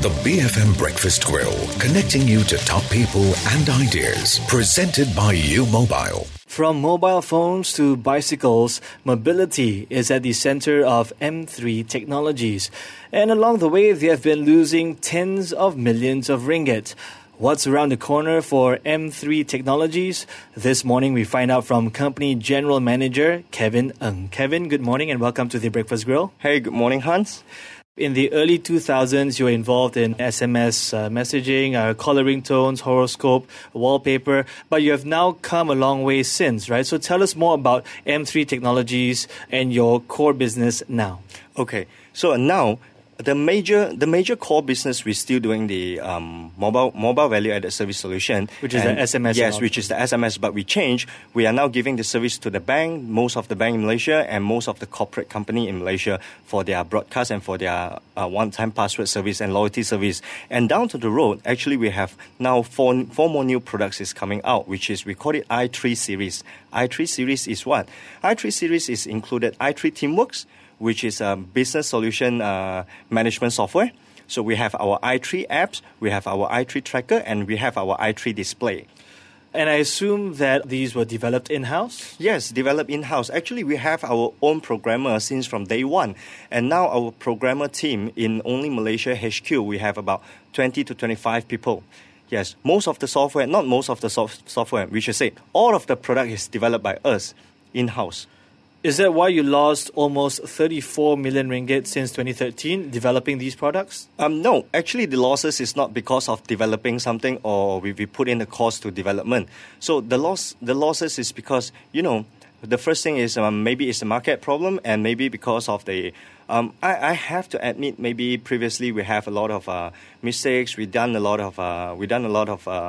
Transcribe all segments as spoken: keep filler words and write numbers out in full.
The B F M Breakfast Grill, connecting you to top people and ideas. Presented by U Mobile. From mobile phones to bicycles, mobility is at the center of M three Technologies. And along the way, they have been losing tens of millions of ringgit. What's around the corner for M three Technologies? This morning, we find out from Company General Manager Kevin Ng. Kevin, good morning and welcome to the Breakfast Grill. Hey, good morning, Hans. In the early two thousands, you were involved in S M S uh, messaging, uh, caller ringtones, horoscope, wallpaper, but you have now come a long way since, right? So tell us more about M three Technologies and your core business now. Okay, so now the major the major core business we're still doing the um, mobile mobile value added service solution, which is and the S M S. Yes, which is the S M S, but we changed. We are now giving the service to the bank, most of the bank in Malaysia, and most of the corporate company in Malaysia for their broadcast and for their uh, one-time password service and loyalty service. And down to the road, actually, we have now four four more new products is coming out, which is we call it i three series. i three series is what? i three series is included i three Teamworks, which is a business solution uh, management software. So we have our i three apps, we have our i three tracker, and we have our i three display. And I assume that these were developed in-house? Yes, developed in-house. Actually, we have our own programmer since from day one. And now our programmer team in only Malaysia H Q, we have about twenty to twenty-five people. Yes, most of the software, not most of the soft software, we should say, all of the product is developed by us in-house. Is that why you lost almost thirty-four million ringgit since twenty thirteen developing these products? Um, no, actually the losses is not because of developing something or we, we put in the cost to development. So the loss, the losses is because, you know, the first thing is um, maybe it's a market problem and maybe because of the, um, I, I have to admit maybe previously we have a lot of uh, mistakes, we done a lot of, uh, we done a lot of uh,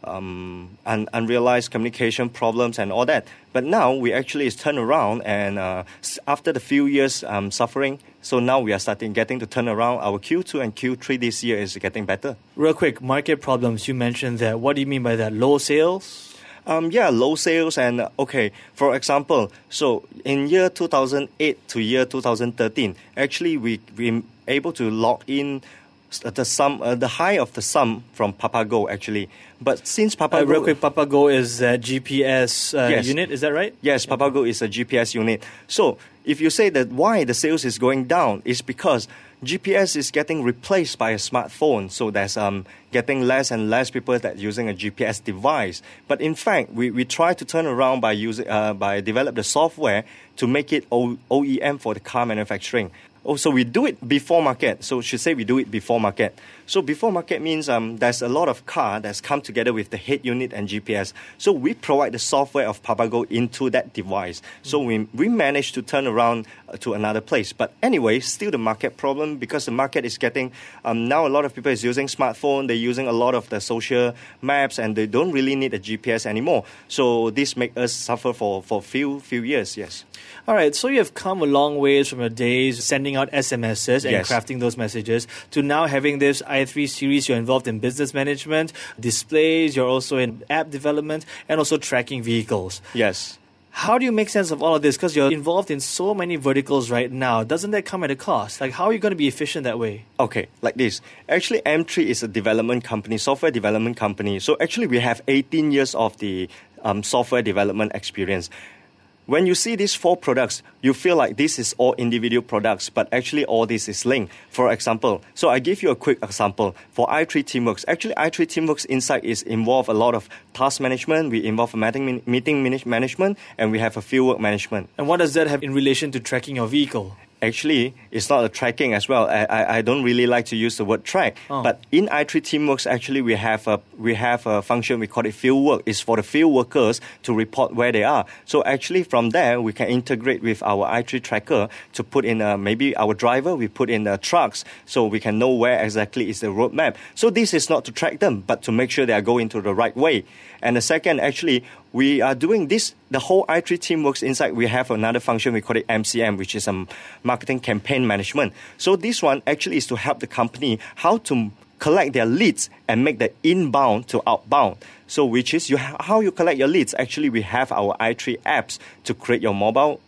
um, un- unrealized communication problems and all that. But now we actually is turned around and uh, after the few years um, suffering, so now we are starting getting to turn around. Our Q two and Q three this year is getting better. Real quick, market problems, you mentioned that. What do you mean by that? Low sales? Um, yeah, low sales and, uh, okay, for example, so in year two thousand eight to year two thousand thirteen, actually we we able to log in the sum, uh, the high of the sum from Papago actually. But since Papago... Uh, real quick, Papago is a G P S uh, yes. unit, is that right? Yes, Papago is a G P S unit. So if you say that why the sales is going down, it's because G P S is getting replaced by a smartphone. So there's um getting less and less people that using a G P S device. But in fact, we, we try to turn around by using uh, by develop the software to make it o- O E M for the car manufacturing. Oh, so we do it before market. So should say we do it before market. So before market means um, there's a lot of car that's come together with the head unit and G P S. So we provide the software of Papago into that device. So we we managed to turn around uh, to another place. But anyway, still the market problem because the market is getting, um, now a lot of people is using smartphone, they're using a lot of the social maps and they don't really need a G P S anymore. So this makes us suffer for, for few, few years, yes. All right, so you have come a long ways from your days sending out S M Ses and yes. crafting those messages to now having this i three series. You're involved in business management, displays, you're also in app development, and also tracking vehicles. Yes. How do you make sense of all of this? Because you're involved in so many verticals right now. Doesn't that come at a cost? Like, how are you going to be efficient that way? Okay, like this. Actually, M three is a development company, software development company. So actually, we have eighteen years of the um, software development experience. When you see these four products, you feel like this is all individual products, but actually all this is linked. For example, so I give you a quick example. For i three Teamworks, actually i three Teamworks inside is involve a lot of task management, we involve meeting, meeting management, and we have a fieldwork management. And what does that have in relation to tracking your vehicle? Actually, it's not a tracking as well. I, I, I don't really like to use the word track. Oh. But in i three Teamworks, actually, we have a we have a function, we call it fieldwork. It's for the field workers to report where they are. So actually, from there, we can integrate with our i three tracker to put in a, maybe our driver, we put in the trucks, so we can know where exactly is the road map. So this is not to track them, but to make sure they are going to the right way. And the second, actually, we are doing this, the whole i three Teamworks inside, we have another function, we call it M C M, which is a marketing campaign management. So this one actually is to help the company how to collect their leads and make the inbound to outbound. So which is you how you collect your leads. Actually, we have our i three apps to create your mobile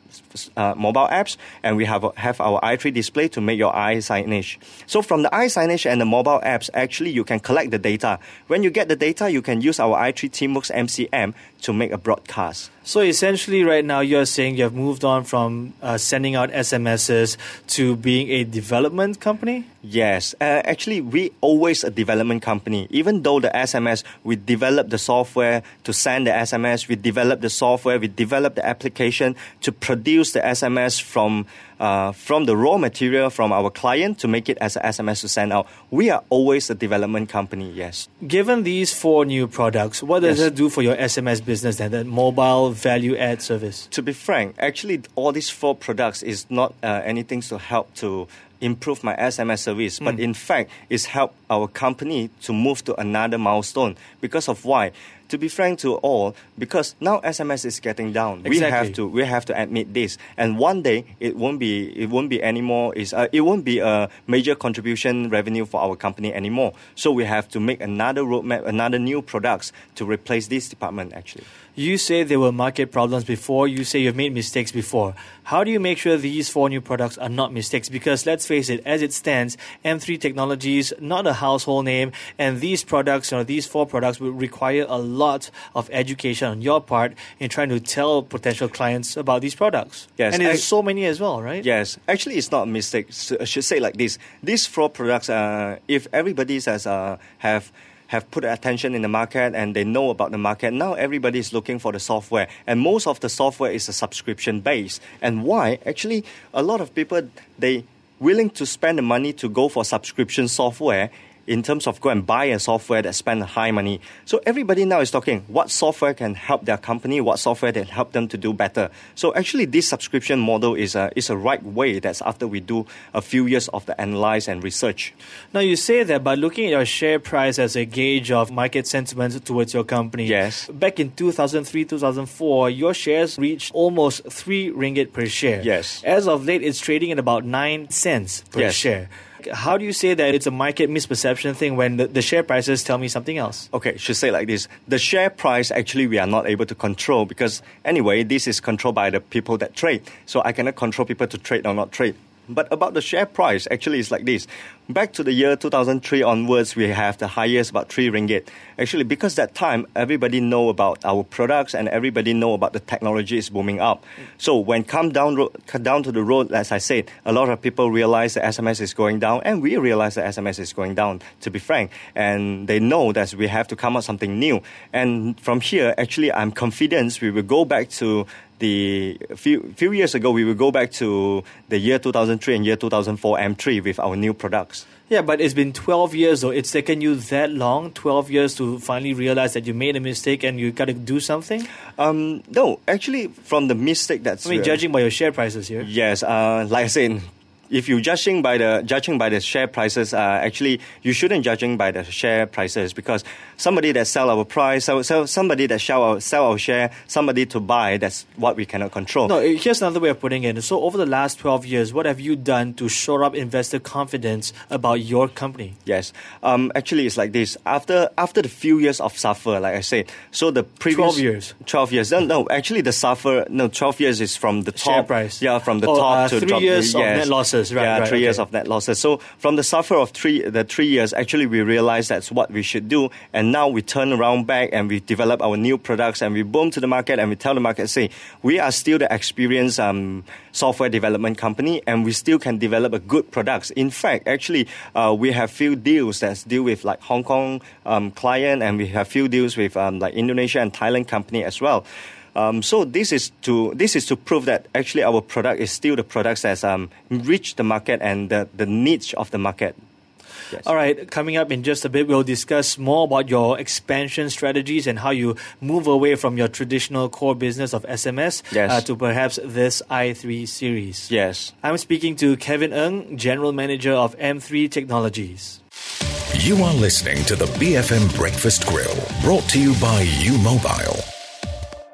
uh, mobile apps, and we have have our i three display to make your eye signage. So from the eye signage and the mobile apps, actually you can collect the data. When you get the data, you can use our i three Teamworks M C M to make a broadcast. So essentially right now you're saying you have moved on from uh, sending out S M Ses to being a development company? Yes. Uh, actually, we always a development company. Even though the S M S, we develop the software to send the S M S, we develop the software, we develop the application to produce the S M S from uh, from the raw material from our client to make it as a S M S to send out. We are always a development company, yes. Given these four new products, what does Yes. it do for your S M S business then, that mobile value add service? To be frank, actually, all these four products is not uh, anything to help to improve my S M S service, but in fact, it's helped our company to move to another milestone. Because of why? To be frank to all, because now S M S is getting down. We Exactly. have to we have to admit this, and one day it won't be it won't be anymore. Is uh, it won't be a major contribution revenue for our company anymore. So we have to make another roadmap, another new products to replace this department. Actually. You say there were market problems before. You say you've made mistakes before. How do you make sure these four new products are not mistakes? Because let's face it, as it stands, M three Technologies, not a household name, and these products, or these four products, will require a lot of education on your part in trying to tell potential clients about these products. Yes, And there's I- so many as well, right? Yes, actually, it's not a mistake. So I should say like this: these four products, uh, if everybody has uh, have have put attention in the market and they know about the market, now everybody is looking for the software, and most of the software is a subscription base. And why? Actually, a lot of people they willing to spend the money to go for subscription software. In terms of go and buy a software that spend high money. So everybody now is talking what software can help their company, what software can help them to do better. So actually this subscription model is a, is a right way. That's after we do a few years of the analyze and research. Now, you say that by looking at your share price as a gauge of market sentiment towards your company. Yes. Back in two thousand three, two thousand four, your shares reached almost three ringgit per share. Yes. As of late, it's trading at about nine cents per Yes. share. How do you say that it's a market misperception thing when the, the share prices tell me something else? Okay, should say like this. The share price, actually, we are not able to control because, anyway, this is controlled by the people that trade. So I cannot control people to trade or not trade. But about the share price, actually, it's like this. Back to the year two thousand three onwards, we have the highest about three ringgit. Actually, because that time, everybody know about our products and everybody know about the technology is booming up. So when come down, ro- come down to the road, as I said, a lot of people realize the S M S is going down, and we realize the S M S is going down, to be frank. And they know that we have to come up something new. And from here, actually, I'm confident we will go back to the few few years ago, we will go back to the year two thousand three and year two thousand four M three with our new products. Yeah, but it's been twelve years though. It's taken you that long, twelve years to finally realize that you made a mistake and you got to do something? Um, no, actually, from the mistake that's I mean, uh, judging by your share prices here. yes, uh, like I said, if you judging by the judging by the share prices, uh, actually you shouldn't judging by the share prices because somebody that sell our price, so, so somebody that sell our sell our share, somebody to buy, that's what we cannot control. No, here's another way of putting it. So over the last twelve years, what have you done to shore up investor confidence about your company? Yes, um, actually it's like this. After after the few years of suffer, like I said, so the previous twelve years. Twelve years. No, no, actually the suffer. No, twelve years is from the top. Share price. Yeah, from the Oh, top uh, to three drop. years of yes. net losses. Right, yeah, right, three years okay. of net losses. So from the suffer of three the three years, actually we realized that's what we should do, and now we turn around back and we develop our new products and we boom to the market and we tell the market, say we are still the experienced um, software development company and we still can develop a good products. In fact, actually uh, we have few deals that deal with like Hong Kong um, client, and we have few deals with um, like Indonesia and Thailand company as well. Um, so this is to this is to prove that actually our product is still the products that um, reach the market and the, the niche of the market. Yes. All right, coming up in just a bit, we'll discuss more about your expansion strategies and how you move away from your traditional core business of S M S Yes. uh, to perhaps this i three series. Yes. I'm speaking to Kevin Ng, General Manager of M three Technologies. You are listening to the B F M Breakfast Grill, brought to you by U Mobile.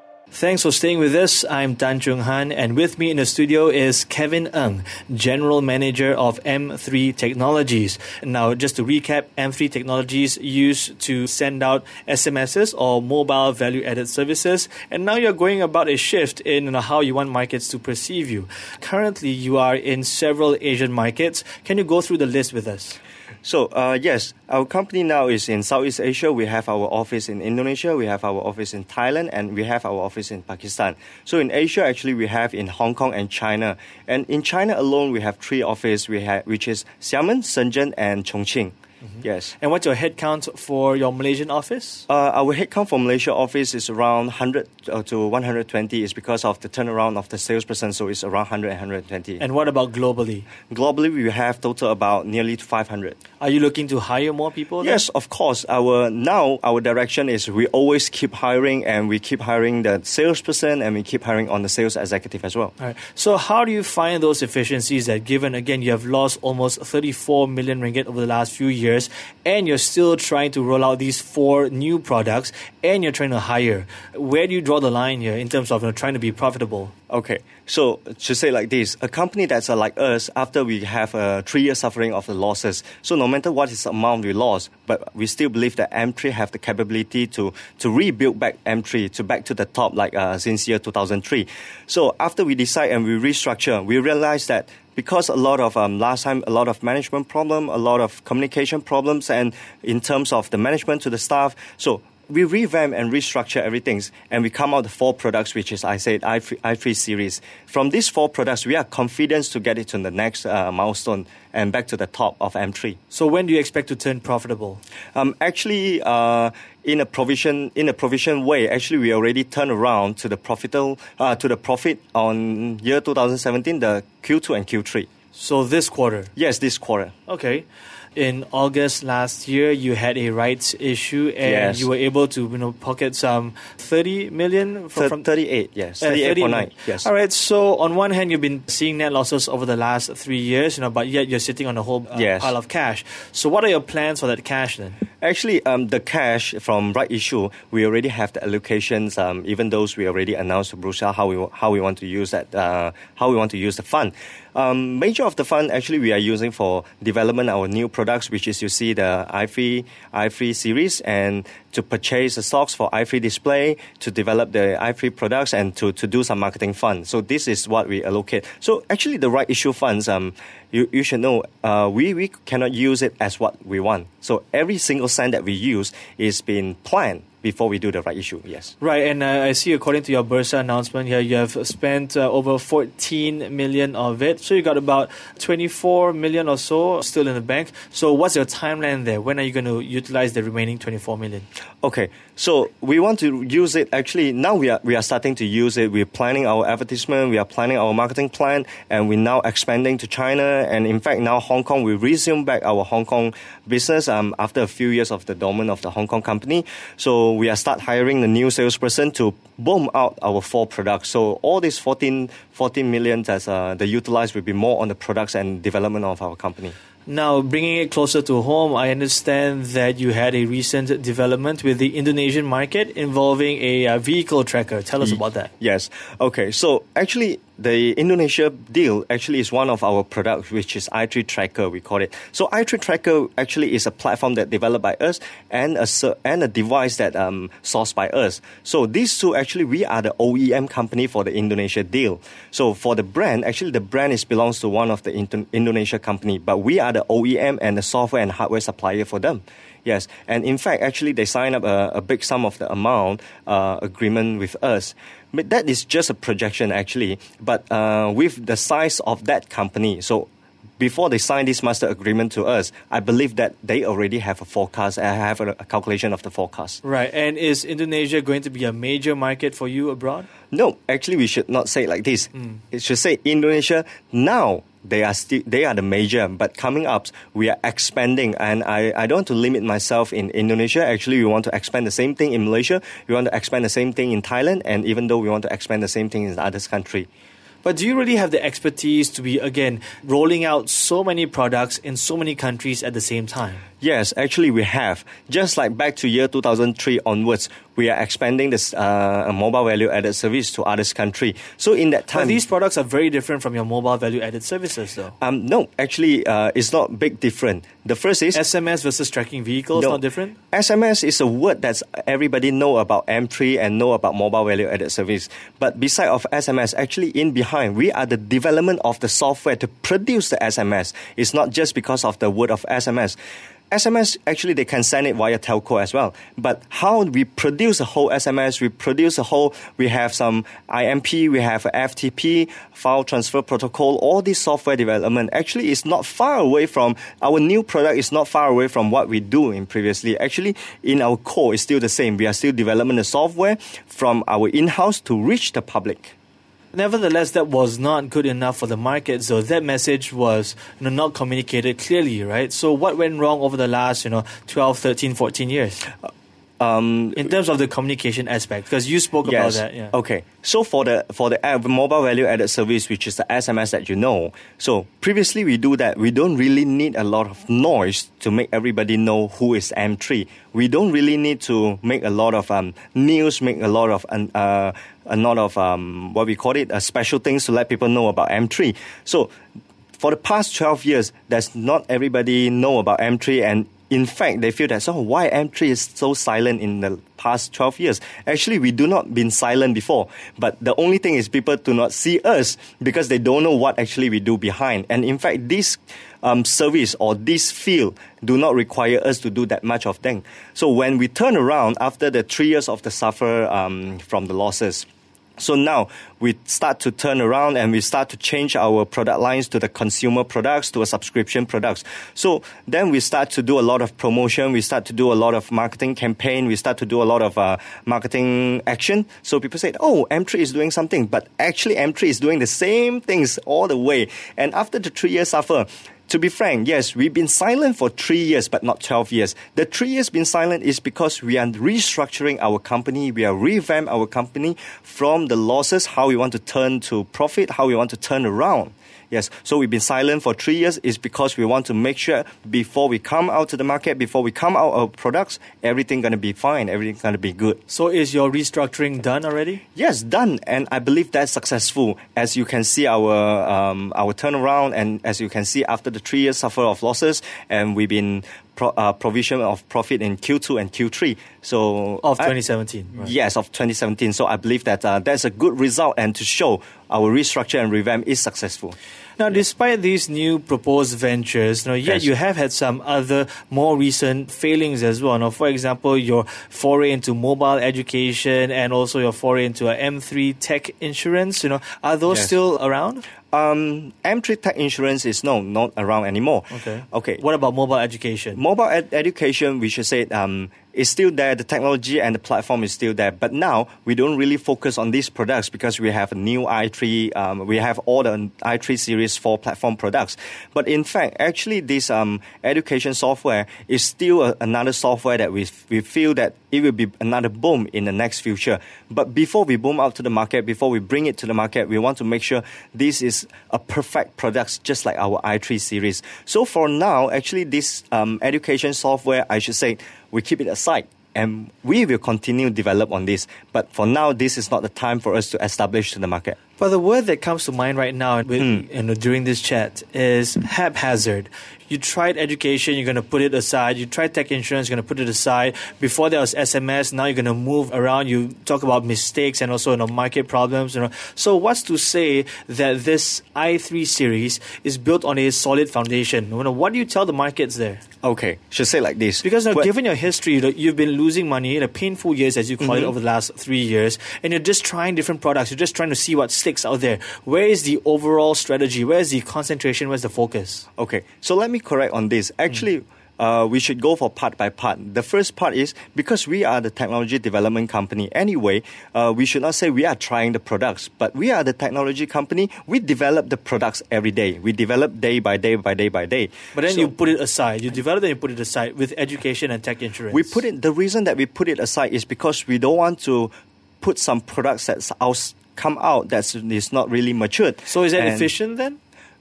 Thanks for staying with us. I'm Tan Chung Han, and with me in the studio is Kevin Ng, General Manager of M three Technologies. Now, just to recap, M three Technologies used to send out S M Ses or mobile value-added services, and now you're going about a shift in how you want markets to perceive you. Currently, you are in several Asian markets. Can you go through the list with us? So, uh, yes, our company now is in Southeast Asia. We have our office in Indonesia, we have our office in Thailand, and we have our office in Pakistan. So in Asia, actually, we have in Hong Kong and China. And in China alone, we have three offices, we have, which is Xiamen, Shenzhen, and Chongqing. Mm-hmm. Yes. And what's your headcount for your Malaysian office? Uh, our headcount for Malaysia office is around one hundred to one hundred twenty. It's because of the turnaround of the salesperson, so it's around one hundred and one hundred twenty. And what about globally? Globally, we have total about nearly five hundred. Are you looking to hire more people then? Yes, of course. Our now our direction is we always keep hiring, and we keep hiring the salesperson, and we keep hiring on the sales executive as well. All right. So how do you find those efficiencies that, given again you have lost almost thirty-four million ringgit over the last few years, and you're still trying to roll out these four new products, and you're trying to hire? Where do you draw the line here in terms of you know, trying to be profitable? Okay, so to say like this, a company that's uh, like us, after we have a three year suffering of the losses, so no matter what is the amount we lost, but we still believe that M three have the capability to, to rebuild back M three to back to the top like uh, since year two thousand three. So after we decide and we restructure, we realize that because a lot of, um, last time, a lot of management problem, a lot of communication problems, and in terms of the management to the staff, so we revamp and restructure everything, and we come out with four products, which is, I said, i three series. From these four products, we are confident to get it to the next uh, milestone and back to the top of M three. So when do you expect to turn profitable? Um, actually, uh, in a provision in a provision way, actually we already turned around to the profitable uh, to the profit on year two thousand seventeen, the Q two and Q three. So this quarter? Yes, this quarter. Okay. In August last year, you had a rights issue, and yes. you were able to, you know, pocket some thirty million from, from thirty-eight. Yes, thirty-eight point nine. Yes. All right. So on one hand, you've been seeing net losses over the last three years, you know, but yet you're sitting on a whole uh, yes. pile of cash. So what are your plans for that cash then? Actually, um, the cash from right issue, we already have the allocations. Um, even those we already announced to Bursa how we how we want to use that, uh, how we want to use the fund. Um, major of the fund actually we are using for development our new products, which is you see the i three i three series, and to purchase the stocks for i three display, to develop the i three products, and to, to do some marketing fund. So this is what we allocate. So actually the right issue funds, um, you, you should know, uh, we, we cannot use it as what we want. So every single cent that we use is being planned before we do the right issue, yes. Right, and uh, I see according to your Bursa announcement here, you have spent uh, over fourteen million of it. So you got about twenty-four million or so still in the bank. So what's your timeline there? When are you going to utilize the remaining twenty-four million? Okay, so we want to use it. Actually, now we are we are starting to use it. We're planning our advertisement, we are planning our marketing plan, and we're now expanding to China. And in fact, now Hong Kong, we resume back our Hong Kong business um, after a few years of the dormant of the Hong Kong company. So we are start hiring the new salesperson to boom out our four products. So all these fourteen, fourteen million as uh, the utilized will be more on the products and development of our company. Now, bringing it closer to home, I understand that you had a recent development with the Indonesian market involving a uh, vehicle tracker. Tell us about that. Yes. Okay. So actually, the Indonesia deal actually is one of our products, which is i three Tracker, we call it. So i three Tracker actually is a platform that developed by us and a, and a device that um, sourced by us. So these two, actually, we are the O E M company for the Indonesia deal. So for the brand, actually the brand is belongs to one of the Indo- Indonesia company, but we are the O E M and the software and hardware supplier for them. Yes, and in fact, actually, they signed up a, a big sum of the amount uh, agreement with us. But that is just a projection, actually. But uh, with the size of that company, so before they sign this master agreement to us, I believe that they already have a forecast, I have a, a calculation of the forecast. Right, and is Indonesia going to be a major market for you abroad? No, actually, we should not say it like this. Mm. It should say Indonesia now. They are still they are the major, but coming up, we are expanding, and I, I don't want to limit myself in Indonesia. Actually, we want to expand the same thing in Malaysia. We want to expand the same thing in Thailand, and even though we want to expand the same thing in other countries. But do you really have the expertise to be, again, rolling out so many products in so many countries at the same time? Yes, actually we have. Just like back to year two thousand three onwards, we are expanding this uh, mobile value-added service to other countries. So in that time... But these products are very different from your mobile value-added services, though. Um, no, actually, uh, it's not big different. The first is... S M S versus tracking vehicles, no, not different? S M S is a word that everybody know about M three and know about mobile value-added service. But beside of S M S, actually in behind, we are the development of the software to produce the S M S. It's not just because of the word of S M S. S M S, actually, they can send it via telco as well. But how we produce a whole S M S, we produce a whole, we have some I M P, we have F T P, file transfer protocol, all this software development actually is not far away from, our new product is not far away from what we do in previously. Actually, in our core, it's still the same. We are still developing the software from our in-house to reach the public. Nevertheless, that was not good enough for the market. So that message was, you know, not communicated clearly, right? So what went wrong over the last, you know, twelve, thirteen, fourteen years? Um, in terms of the communication aspect, because you spoke yes. about that. Yeah. Okay. So for the for the app, mobile value added service, which is the S M S that you know. So previously we do that. We don't really need a lot of noise to make everybody know who is M three. We don't really need to make a lot of um, news, make a lot of uh, a lot of um, what we call it, uh, special things to let people know about M three. So for the past twelve years, there's not everybody know about M three, and in fact, they feel that, so why M three is so silent in the past twelve years? Actually, we do not been silent before. But the only thing is people do not see us because they don't know what actually we do behind. And in fact, this um, service or this field do not require us to do that much of thing. So when we turn around after the three years of the suffer um, from the losses, so now we start to turn around and we start to change our product lines to the consumer products, to a subscription products. So then we start to do a lot of promotion. We start to do a lot of marketing campaign. We start to do a lot of uh, marketing action. So people say, oh, M three is doing something. But actually M three is doing the same things all the way. And after the three years suffer, to be frank, yes, we've been silent for three years, but not twelve years. The three years been silent is because we are restructuring our company. We are revamp our company from the losses, how we want to turn to profit, how we want to turn around. Yes, so we've been silent for three years is because we want to make sure before we come out to the market, before we come out of products, everything going to be fine, everything going to be good. So is your restructuring done already? Yes, done, and I believe that's successful. As you can see our um, our turnaround, and as you can see after the three years suffer of losses, and we've been pro, uh, provision of profit in Q two and Q three. So of twenty seventeen. I, right. Yes, of twenty seventeen. So I believe that uh, that's a good result, and to show our restructure and revamp is successful. Now, despite these new proposed ventures, you know, yet yes. you have had some other more recent failings as well. Now, for example, your foray into mobile education and also your foray into a M three tech insurance. You know, are those yes. still around? Um, M three Tech Insurance is no, not around anymore. Okay. Okay. What about mobile education? Mobile ed- education, we should say, um, is still there. The technology and the platform is still there. But now we don't really focus on these products because we have a new i three. Um, we have all the i three series for platform products. But in fact, actually, this um, education software is still a, another software that we we feel that it will be another boom in the next future. But before we boom out to the market, before we bring it to the market, we want to make sure this is a perfect product, just like our i three series. So for now, actually, this um, education software, I should say, we keep it aside. And we will continue to develop on this. But for now, this is not the time for us to establish to the market. But the word that comes to mind right now with, mm. you know, during this chat is haphazard. You tried education, you're going to put it aside. You tried tech insurance, you're going to put it aside. Before there was S M S, now you're going to move around. You talk about mistakes and also, you know, market problems. You know. So what's to say that this i three series is built on a solid foundation? You know, what do you tell the markets there? Okay, should say like this. Because now, well, given your history, you've been losing money in a painful years, as you call mm-hmm. it, over the last three years, and you're just trying different products. You're just trying to see what sticks out there. Where is the overall strategy? Where is the concentration? Where's the focus? Okay, so let me correct on this. Actually, mm. Uh, we should go for part by part. The first part is because we are the technology development company anyway, uh, we should not say we are trying the products, but we are the technology company. We develop the products every day. We develop day by day by day by day. But then so, you put it aside. You develop it and you put it aside with education and tech insurance. We put it. The reason that we put it aside is because we don't want to put some products that's out, come out that is not really matured. So is that and efficient then?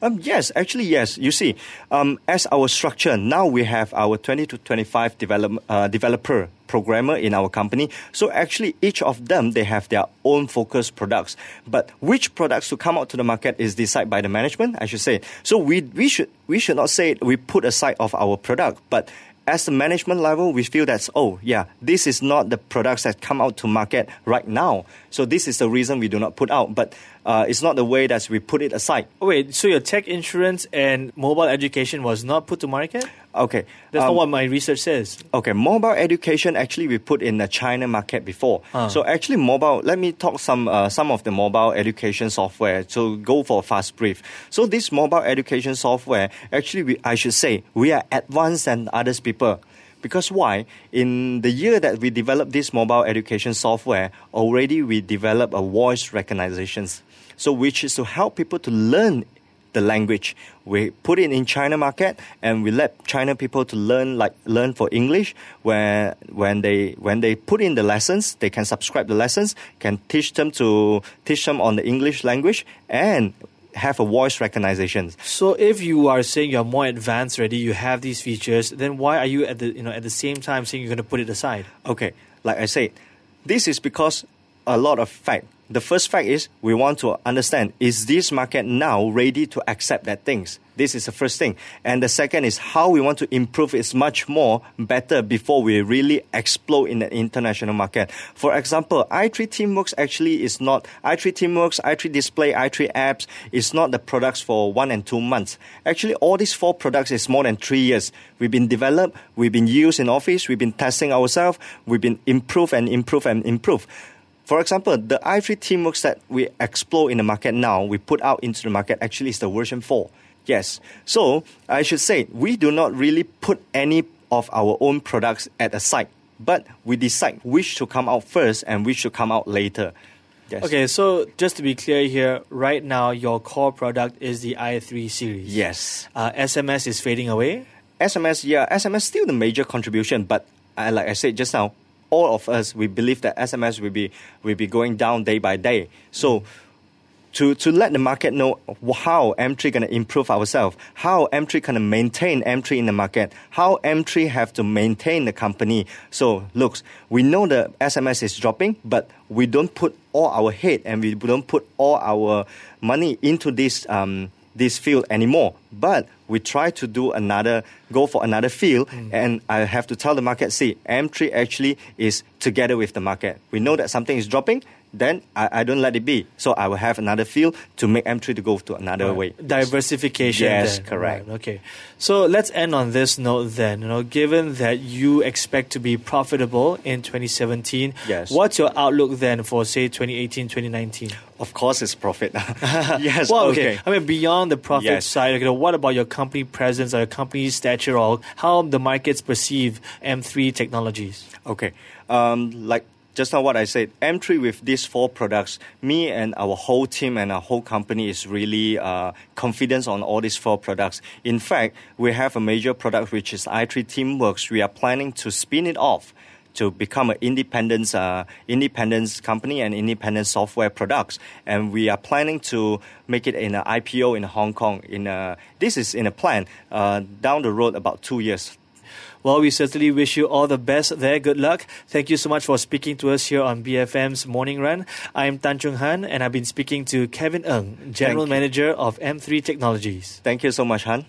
Um, yes, actually, yes. You see, um, as our structure, now we have our twenty to twenty-five develop, uh, developer programmer in our company. So actually, each of them, they have their own focused products. But which products to come out to the market is decided by the management, I should say. So we we should we should not say we put aside of our product, but as the management level, we feel that, oh, yeah, this is not the products that come out to market right now. So this is the reason we do not put out. But uh, it's not the way that we put it aside. Oh, wait, so your tech insurance and mobile education was not put to market? Okay. That's um, not what my research says. Okay, mobile education, actually, we put in the China market before. Uh. So actually, mobile, let me talk some uh, some of the mobile education software to go for a fast brief. So this mobile education software, actually, we, I should say, we are advanced than others people. Because why? In the year that we developed this mobile education software, already we developed a voice recognition. So which is to help people to learn the language. We put it in China market and we let China people to learn like learn for English. Where when they when they put in the lessons, they can subscribe the lessons, can teach them to teach them on the English language and have a voice recognition. So if you are saying you're more advanced already, you have these features, then why are you at the you know at the same time saying you're going to put it aside? Okay, like I said, this is because a lot of fact. The first fact is we want to understand, is this market now ready to accept that things? This is the first thing. And the second is how we want to improve it much more better before we really explode in the international market. For example, i three Teamworks actually is not, i three Teamworks, i three Display, i three Apps is not the products for one and two months. Actually, all these four products is more than three years. We've been developed, we've been used in office, we've been testing ourselves, we've been improve and improve and improve. For example, the i three Teamworks that we explore in the market now, we put out into the market actually is the version four. Yes. So I should say we do not really put any of our own products at a site, but we decide which to come out first and which to come out later. Yes. Okay, so just to be clear here, right now your core product is the i three series. Yes. Uh, S M S is fading away. S M S, yeah, S M S still the major contribution, but uh, like I said just now, all of us, we believe that S M S will be will be going down day by day. So to, to let the market know how M three going to improve ourselves, how M three can maintain M three in the market, how M three have to maintain the company. So look, we know the S M S is dropping, but we don't put all our head and we don't put all our money into this um, this field anymore. But we try to do another, go for another field, mm. and I have to tell the market, see, M three actually is together with the market. We know that something is dropping, then I, I don't let it be. So I will have another field to make M three to go to another right. way. Diversification. Yes, then. correct. Right. Okay. So let's end on this note then. You know, given that you expect to be profitable in twenty seventeen, yes. what's your outlook then for, say, twenty eighteen, twenty nineteen? Of course, it's profit. Yes. Well, okay. okay. I mean, beyond the profit yes. side, you know, what about your company presence or your company's stature or how the markets perceive M three technologies? Okay. Um, like just now what I said, M three with these four products, me and our whole team and our whole company is really uh, confident on all these four products. In fact, we have a major product which is i three Teamworks. We are planning to spin it off to become an independent, uh, independent company and independent software products. And we are planning to make it in an I P O in Hong Kong. In a, this is in a plan uh, down the road about two years. Well, we certainly wish you all the best there. Good luck. Thank you so much for speaking to us here on B F M's Morning Run. I'm Tan Chung Han, and I've been speaking to Kevin Ng, General Manager of M three Technologies. Thank you so much, Han.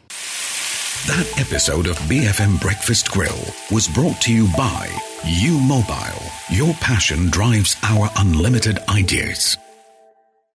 That episode of B F M Breakfast Grill was brought to you by U Mobile. Your passion drives our unlimited ideas.